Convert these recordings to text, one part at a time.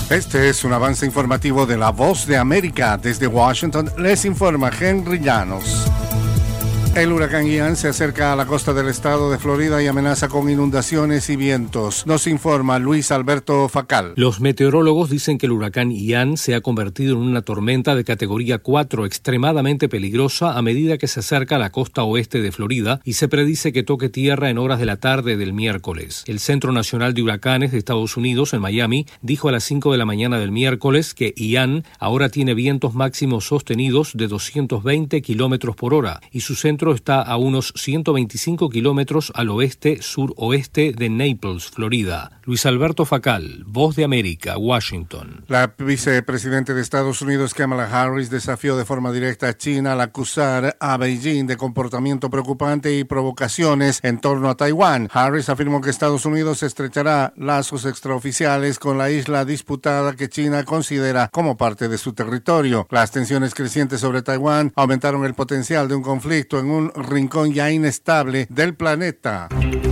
Este es un avance informativo de La Voz de América. Desde Washington les informa Henry Llanos. El huracán Ian se acerca a la costa del estado de Florida y amenaza con inundaciones y vientos. Nos informa Luis Alberto Facal. Los meteorólogos dicen que el huracán Ian se ha convertido en una tormenta de categoría 4 extremadamente peligrosa a medida que se acerca a la costa oeste de Florida y se predice que toque tierra en horas de la tarde del miércoles. El Centro Nacional de Huracanes de Estados Unidos en Miami dijo a las 5 de la mañana del miércoles que Ian ahora tiene vientos máximos sostenidos de 220 kilómetros por hora y su centro está a unos 125 kilómetros al oeste-suroeste de Naples, Florida. Luis Alberto Facal, Voz de América, Washington. La vicepresidenta de Estados Unidos, Kamala Harris, desafió de forma directa a China al acusar a Beijing de comportamiento preocupante y provocaciones en torno a Taiwán. Harris afirmó que Estados Unidos estrechará lazos extraoficiales con la isla disputada que China considera como parte de su territorio. Las tensiones crecientes sobre Taiwán aumentaron el potencial de un conflicto en un rincón ya inestable del planeta.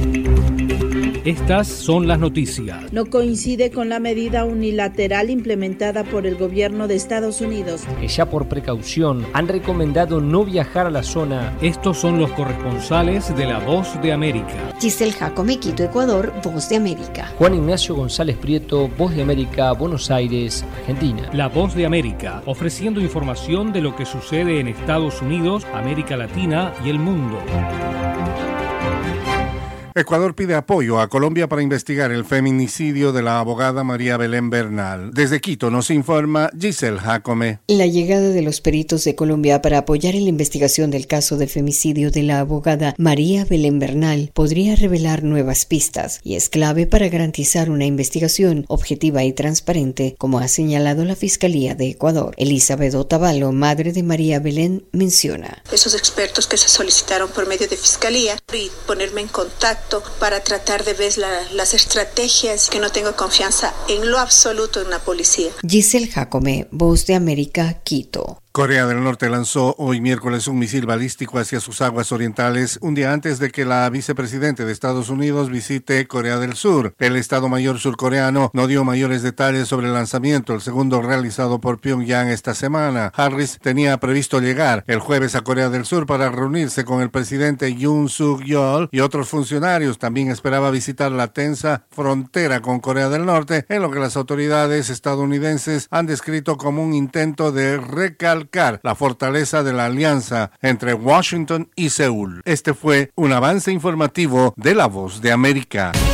Estas son las noticias. No coincide con la medida unilateral implementada por el gobierno de Estados Unidos, que ya por precaución han recomendado no viajar a la zona. Estos son los corresponsales de La Voz de América. Giselle Jacome, Quito, Ecuador, Voz de América. Juan Ignacio González Prieto, Voz de América, Buenos Aires, Argentina. La Voz de América, ofreciendo información de lo que sucede en Estados Unidos, América Latina y el mundo. Ecuador pide apoyo a Colombia para investigar el feminicidio de la abogada María Belén Bernal. Desde Quito nos informa Giselle Jacome. La llegada de los peritos de Colombia para apoyar en la investigación del caso de femicidio de la abogada María Belén Bernal podría revelar nuevas pistas y es clave para garantizar una investigación objetiva y transparente, como ha señalado la Fiscalía de Ecuador. Elizabeth Otavalo, madre de María Belén, menciona: esos expertos que se solicitaron por medio de Fiscalía y ponerme en contacto para tratar de ver las estrategias, que no tengo confianza en lo absoluto en la policía. Giselle Jacome, Voz de América, Quito. Corea del Norte lanzó hoy miércoles un misil balístico hacia sus aguas orientales, un día antes de que la vicepresidenta de Estados Unidos visite Corea del Sur. El Estado Mayor surcoreano no dio mayores detalles sobre el lanzamiento, el segundo realizado por Pyongyang esta semana. Harris tenía previsto llegar el jueves a Corea del Sur para reunirse con el presidente Yoon Suk-yeol y otros funcionarios. También esperaba visitar la tensa frontera con Corea del Norte, en lo que las autoridades estadounidenses han descrito como un intento de recalcar la fortaleza de la alianza entre Washington y Seúl. Este fue un avance informativo de La Voz de América.